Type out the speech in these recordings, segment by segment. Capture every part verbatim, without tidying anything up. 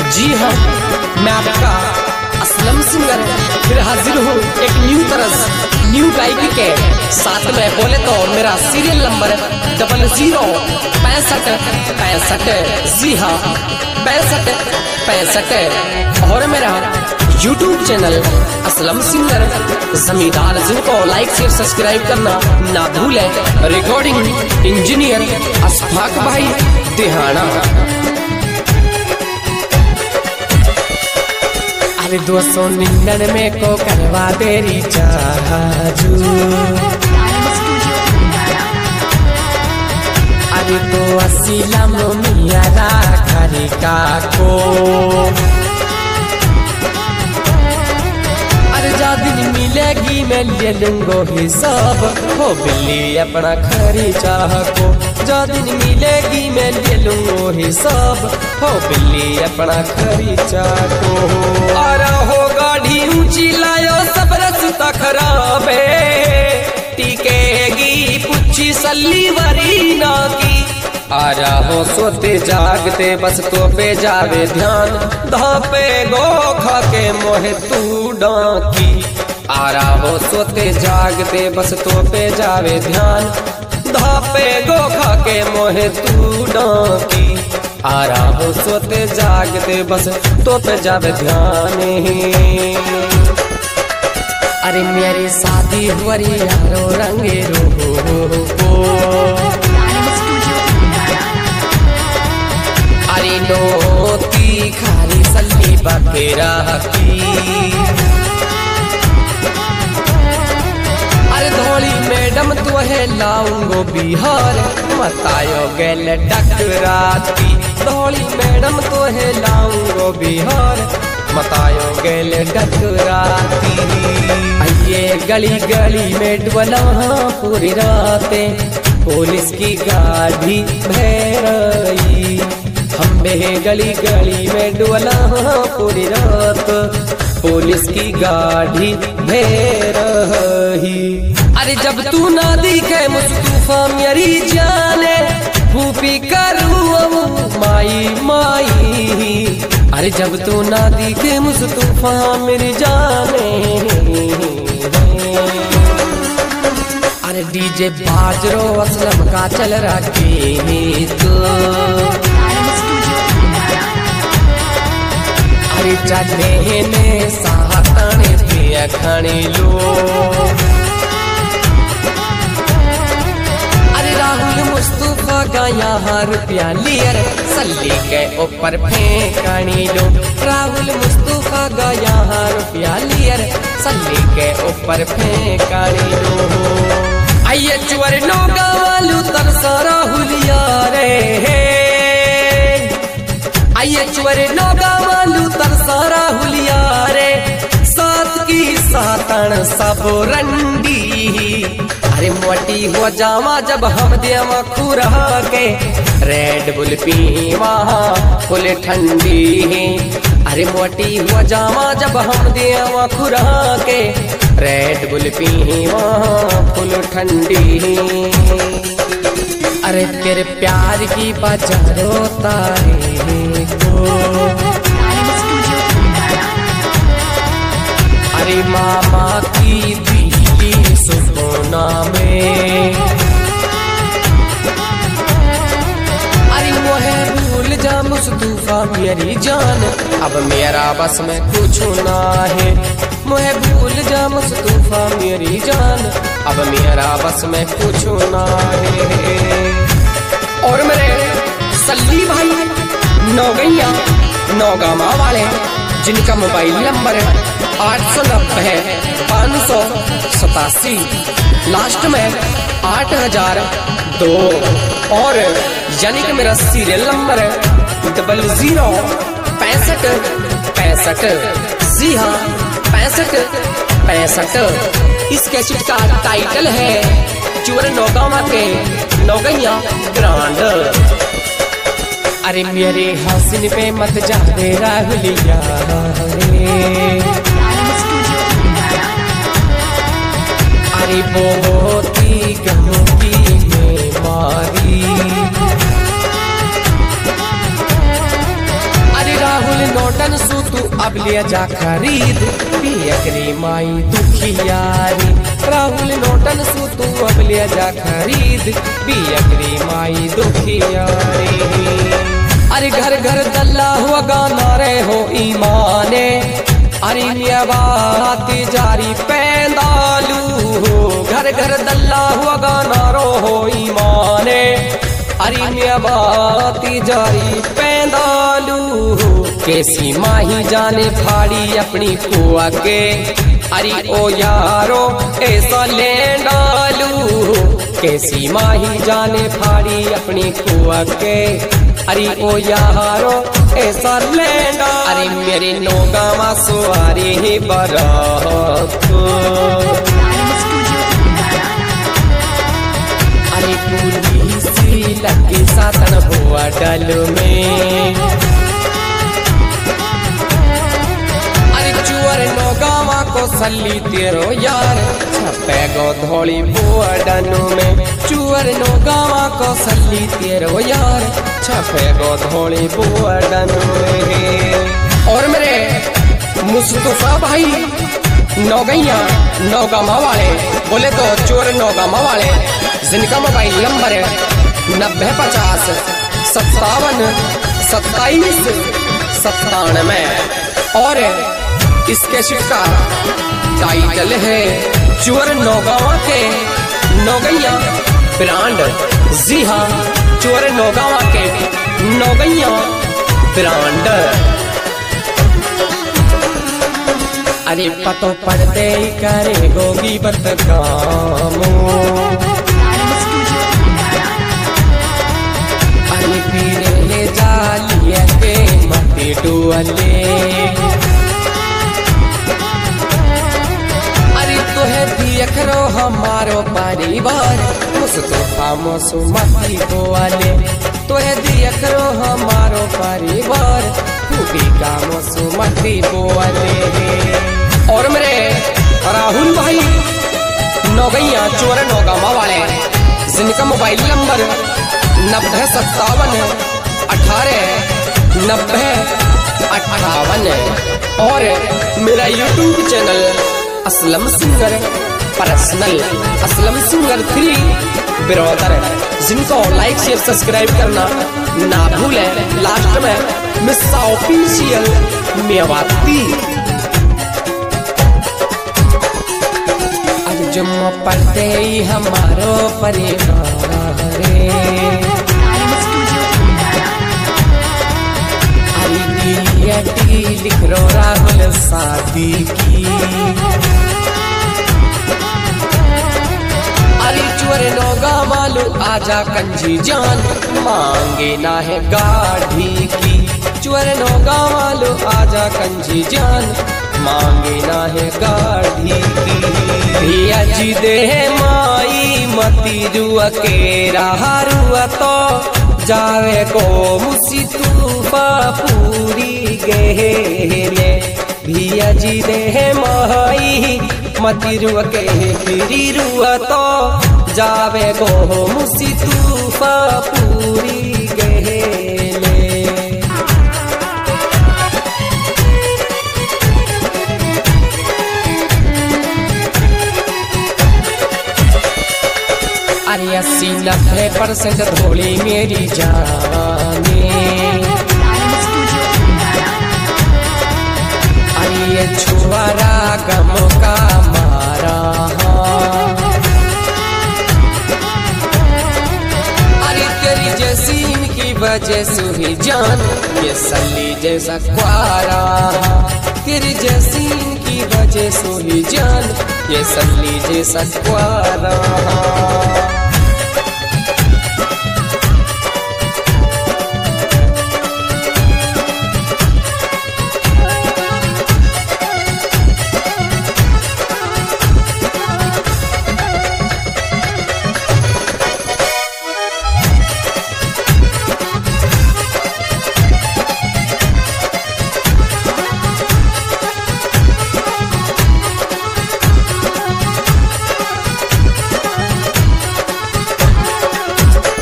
जी हाँ, मैं आपका असलम सिंगर फिर हाजिर हूँ एक न्यू तरस न्यू गायकी के साथ में। बोले तो मेरा सीरियल नंबर डबल जीरो पैंसठ पैंसठ जी हाँ पैंसठ पैंसठ और मेरा YouTube channel Aslam singer Zamindar, जिनको लाइक शेयर सब्सक्राइब करना ना भूले। रिकॉर्डिंग इंजीनियर अशफाक भाई तिहाना। अरे दो सौ निन्यानवे को करवा दे रिचार्ज, अरे तो अस्सी लामो मिया राखरी का को, अरे जा दिन मिलेगी मैं ले लूंगो हिसाब, हो बिल्ली अपना खरीचा को। जा दिन मिलेगी मैं ले लूंगो हिसाब, हो बिल्ली अपना खरीचा को। अरे हो गाड़ी ऊंची लायो सब रास्ता खराब है, टिकेगी पुच्छी सल्ली वरी ना की। आ रहो सोते जागते बस तो पे जावे ध्यान, धापे गो खा के मोहे तू डाकी। आ रहो सोते जागते बस तो पे जावे ध्यान, धापे गो खा के मोहे तू डाकी। आ रहो सोते जागते बस तो पे जावे ध्यान। अरे मेरी शादी हुरी यारो रंगे रो, अरे नोती खारी सल्ली बकेरा की। अरे धोली मैडम तो है लाऊंगो बिहार, बतायो गेल डकराती। धोली मैडम तो है लाऊंगो बिहार, बतायो गेल डकराती। ये गली गली में डुबला पूरी रातें, पुलिस की गाड़ी भैरई। हम बे गली गली में डुबला पूरी रात, पुलिस की गाड़ी भैरई। अरे जब तू ना दिखे मुस्तफा मेरी जाने, भूपी करूँ माई माई। अरे जब तू ना दिखे मुस्तफा मेरी जाने, अरे डीजे बाजरो असलम का चल रखे तो। अरे चले ने साताने पिया खाने लो, अरे राहुल मुस्तफा का यहाँ रुपया लियर, सल्ली के ऊपर फेंकानी लो। राहुल मुस्तफा का यहाँ रुपया लियर, सल्ली के ऊपर फेंकानी लो। आइए चुवर नौका वालू तरसा राहुल यारे, आइए चुवर नौका वालू तरसा राहुल यारे। सात की सातन सब रंडी, अरे मोटी हो जावा जब हम देवा खुरा के। रेड बुल पीवा फुल ठंडी, अरे मोटी हो जावा जब हम देवा खुरा के। रेड बुल पीवा फुल ठंडी, अरे तेरे प्यार की बाजारो तारे को। अरे मामा की बीवी सुना में, अरे मोहे भूल जा मुस्तफा मेरी जान, अब मेरा बस में कुछ ना है। मोहे भूल जा मुस्तफा मेरी जान, अब मेरा बस में कुछ ना है। और मेरे सल्ली भाई नौगैया नौगामा वाले, जिनका मोबाइल नंबर आठ सौ नब्बे पाँच सौ सतासी लास्ट में आठ हजार दो, और यानी कि मेरा सीरियल नंबर डबल जीरो पैंसठ पैंसठ जी हाँ पैंसठ पैंसठ। इस कैसेट का टाइटल है चुवर नौगामा के नौगैया ग्रांड। अरे मेरे हसीन पे मत जा दे राहुलिया, अरे बहुत ही गमती में मारी। अरे राहुल नोटन सू तू अब ले जा खरीद पियकरी माई दुखियारी। राहुल नोटन सू तू अब ले जा खरीद पियकरी माई दुखियारी। अरे घर घर दल्ला हुआ गाना रे हो ईमाने अरे बात जारी पैंदालू हो। घर घर दल्ला हुआ गाना रो हो ईमाने अरे बात जारी पैंदालू हो। कैसी माही जाने फाड़ी अपनी कुआ के अरे ओ यारो ऐसा ले डालू हो। कैसी माही जाने फाड़ी अपनी कुआ के अरे ओ यारो ऐसा ले डाल। अरे मेरे नौगावा सुवारी ही बरात अरे पुलिस लगे सातन हुआ डल में। अरे चुअर नौगावा को सली तेरो यार छपे गो धोली बुआ डनु में। चुअर नौगावा को सली तेरो यार छपे गो धोली बुआ डनु में। और मेरे मुस्तफा भाई नौगैया नौगामा वाले बोले तो चोर नौगामा वाले जिनका मोबाइल नंबर है नब्बे पचास सत्तावन सत्ताईस सत्तानवे और इसके शिक्का टाइटल है चोर नौगावा के नौगैया ब्रांड। जी हाँ चोर नौगावा के नौगैया ब्रांड। अरे पतो पड़ते ही करे गोगी बत कामो अरे पीरे जालिए के मते डुअले। अरे तोहे देख रो हमारो परिवार मुस्तफा मसुमती बोले। तोहे देख रो हमारो परिवार खूबी का मसुमती बोले। और मेरे राहुल भाई नौगैया चोर नौगामा वाले जिनका मोबाइल नंबर नब्बे सत्तावन अठारह नब्बे अट्ठावन और मेरा YouTube channel Aslam singer personal Aslam singer three brother जिनको लाइक शेयर सब्सक्राइब करना ना भूले। लास्ट में मिस ऑफिशियल मेवाती जुम पड़ते ही हमारो परिवार रे। अरे लिख रो राहुल शादी की। अरे चोर नौगा वालो आजा कंजी जान मांगे ना है गाढ़ी की। चोर नौगा वालो आजा कंजी जान मांगे ना है गाढ़ी की। भैया जी दे माई मती रुआ के रुआ तो जावे को मुसी तूफा पूरी गेले। भैया जी दे माई मती रुआ के फिरी रुआ तो जावे को मुसी तूफा पूरी गेले। अरे अस्सी नब्बे परसेंट धोली मेरी जाने। अरे ये छुआरा गम का मारा। अरे तेरी जैसी इनकी वजह से ही जान ये सली जैसा क्वारा। तेरी जैसी इनकी वजह से ही जान ये सली जैसा क्वारा।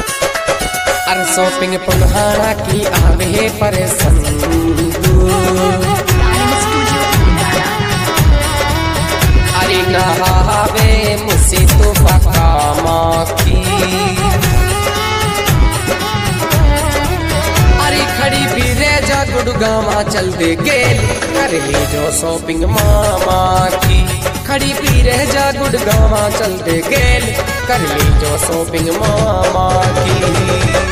शॉपिंग पुनहाना की आवे परेशान। गुड़गावा चल दे गेल कर ली जो शॉपिंग मामा की। खड़ी पी रह जा गुड़गावा चल दे गेल कर ली जो शॉपिंग मामा की।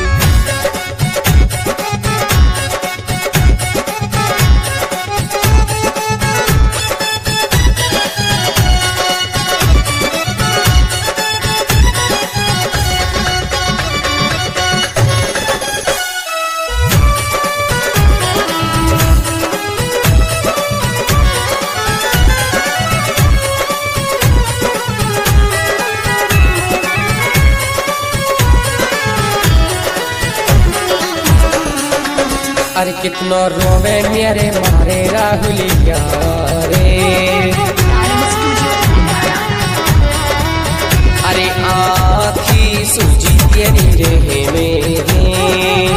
अरे कितना रोवे मेरे मारे राहुलिया रे। अरे आँखी सूजी तेरी रहे में।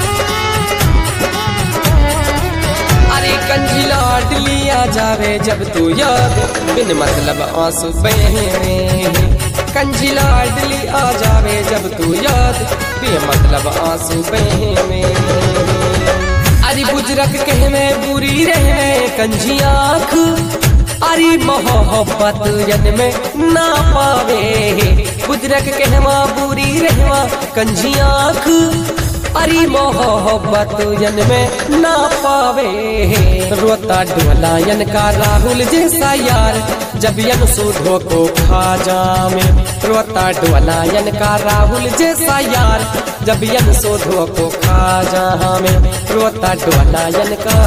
अरे कंजी लाड लिया जावे जब तू याद बिन मतलब आंसू बहे। कंजी लाड लिया जावे जब तू याद बिन मतलब आंसू बहे। अरे बुजरक कह में बुरी रहे कंजी आँख। अरे मोहब्बत जन में ना पावे बुजरक कह में बुरी रहवा कंजी आँख। अरे मोहब्बत जन में ना पावे रोता डोलायन का राहुल जैसा यार जब यन सुधो को खा जामे। रोता डोलायन का राहुल जैसा यार जब यन सुधो को खा जामे। रोता डोलायन का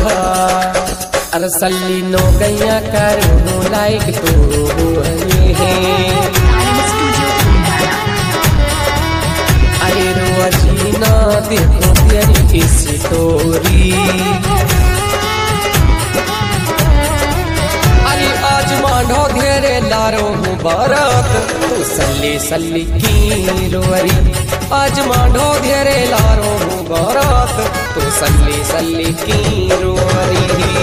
अरसली नो गैया करो लाइक तो है। अरे रोजीना देखो तेरी स्टोरी। अरे आज मांडो घेरे लारो हूँ बारात तू सल्ली सल्ली की रोरी। आज मांडो घेरे लारो हूँ बारात तू सल्ली सल्ली की रोरी।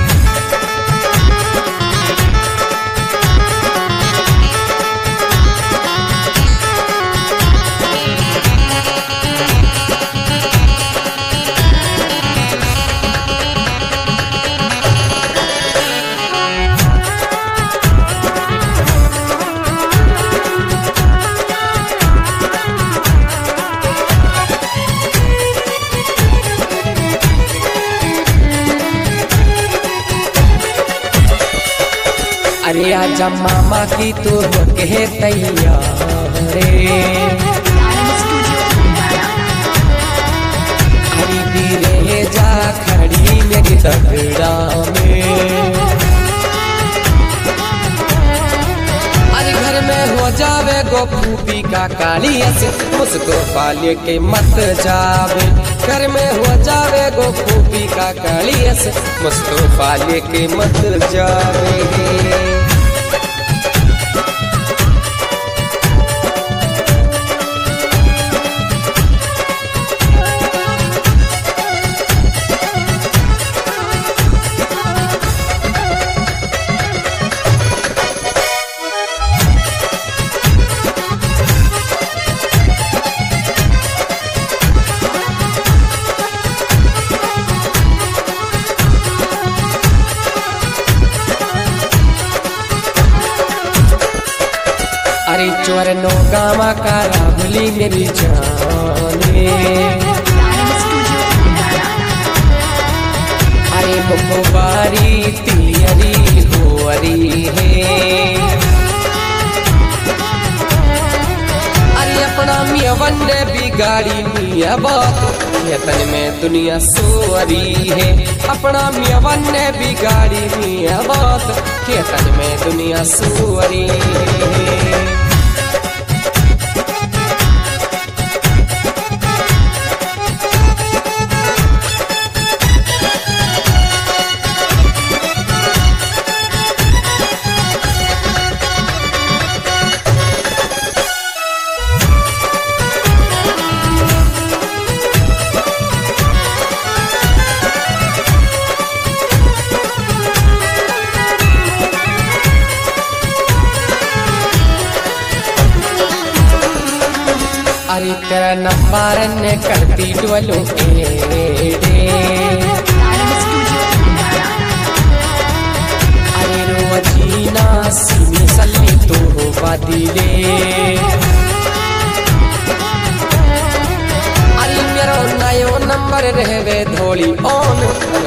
अरे आजा मामा की तू हो के तैयार रे। अरे बीरे जा खड़ी मेरी तगड़ा में। अरे घर में हो जावे गो फूफी का काली से मुझको पाले के मत जावे। घर में हो जावे गो फूफी का काली से मुझको पाले के मत जावे। अरे चोरनो गावा का राहुली मेरी जाने। अरे मुबारी तियरी होरी है। अरे अपना मिया वन्ने बिगाड़ी मिया बाप खेतन में दुनिया सोरी है। अपना मिया वन्ने बिगाड़ी मिया बाप खेतन में दुनिया सोरी है। अरे तेरा नंबर ने करती डोलो एडे।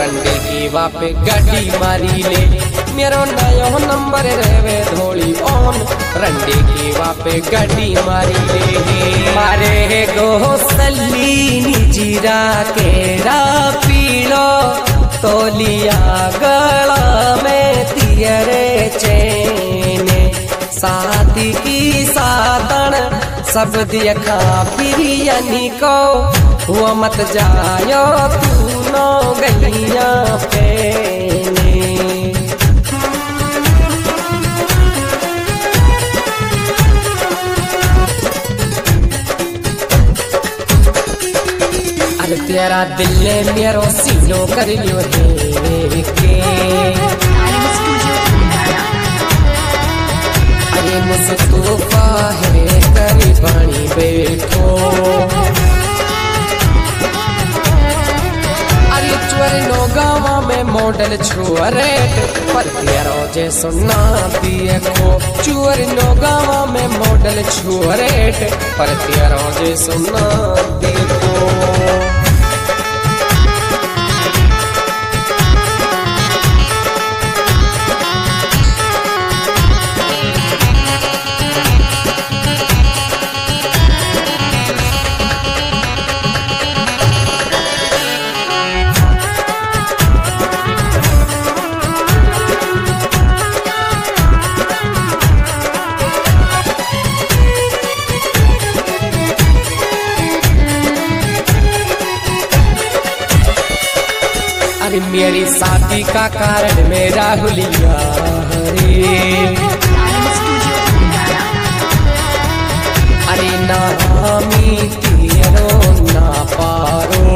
रंडे की वापे गाड़ी मारी ले मेरो नयो नंबर रेवे धोली ओन रंडे की वापे गाड़ी मारी ले मारे गो सलीनी जीरा केरा पीलो तोलिया गला में तियरे चेने साथी की सातन सब दिखा पिरियनी को हुआ मत जायो तू नो गलिया पेने अरे तेरा दिल ने मेरो सीनो कर लियो है के अरे मुस्तफा है करी पानी बैठो अरे चुअर नो गावा में मॉडल छुअरे पर तेरो जे सुना दिए को चुअर नो गावा में मॉडल छुअरे पर तेरो जे सुना दिए को मेरी शादी का कारण मेरा हुलिया रे अरे नामी तेरो ना पारो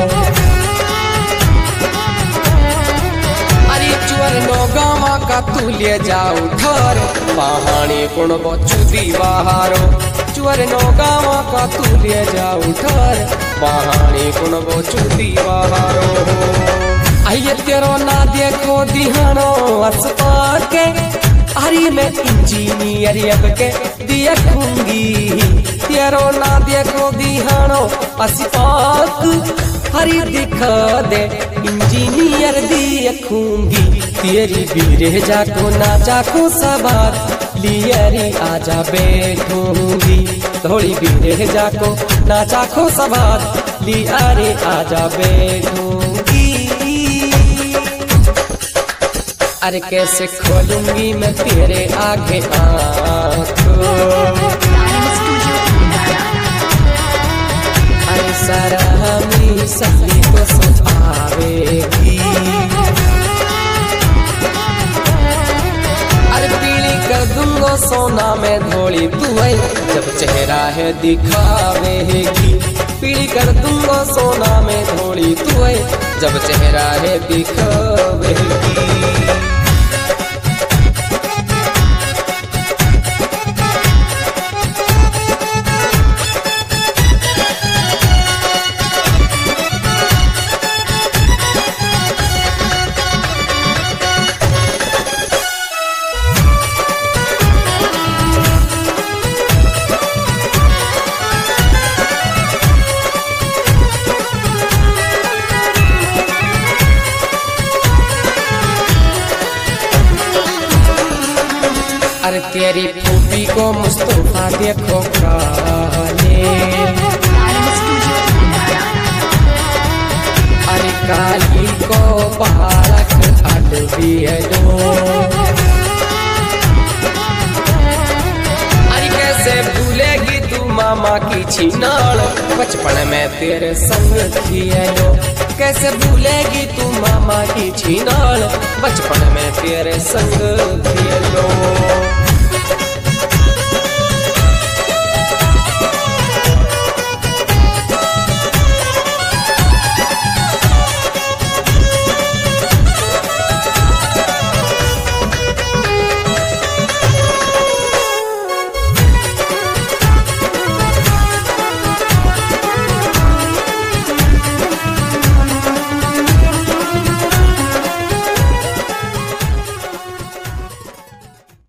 अरे चुअर नो गावा का तू ले जाऊ ठर पहाड़ी कुण बचू दीवारो चुअर नो गावा का तू ले जाऊ ठर पहाड़ी कुण बचू दीवारो आइए तेरो ना देखो दिहानो अस्पा के हरी में इंजीनियर अब के देखूंगी तेरो ना देखो दिहानो अस्पाक हरी दिखा दे इंजीनियर देखूंगी तेरी बीरे जाको ना जाको सबात लियरी आजा बैठूंगी थोड़ी बीरे जाको ना जाको सबात लियरी आजा बैठूंगी अरे कैसे खोलूंगी मैं तेरे आगे आँखों अरे सारा हमी सही को सुझावेगी अरे पीली कर दूंगा सोना में धोली तू है जब चेहरा है दिखावेगी पीली कर दूंगा सोना में धोली तू है जब चेहरा है दिखावेगी अरे तेरी फूफी को मुस्तफा देखो काले अरे काली को बालक अडबी दो अरे कैसे भूलेगी तू मामा की छिनाल बचपन में तेरे संग खेलो कैसे भूलेगी तू मामा की छिनाल बचपन में तेरे संग खेलो